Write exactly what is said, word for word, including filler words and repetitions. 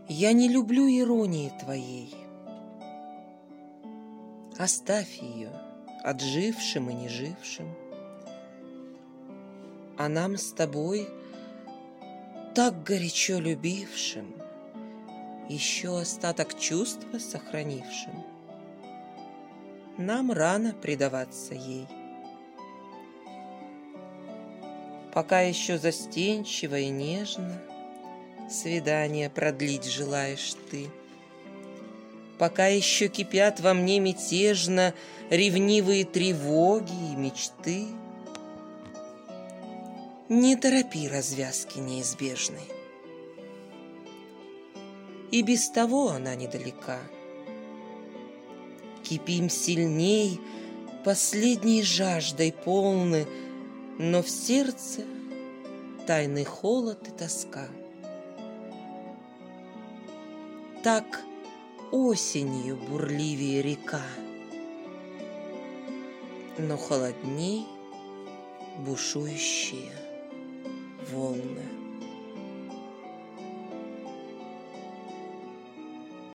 Я не люблю иронии твоей. Оставь ее отжившим и нежившим. А нам с тобой, так горячо любившим, еще остаток чувства сохранившим, нам рано предаваться ей. Пока еще застенчиво и нежно свидание продлить желаешь ты, пока еще кипят во мне мятежно ревнивые тревоги и мечты, не торопи развязки неизбежной. И без того она недалека. Кипим сильней, последней жаждой полны, но в сердце тайный холод и тоска. Так осенью бурливее река, но холодней бушующие волны.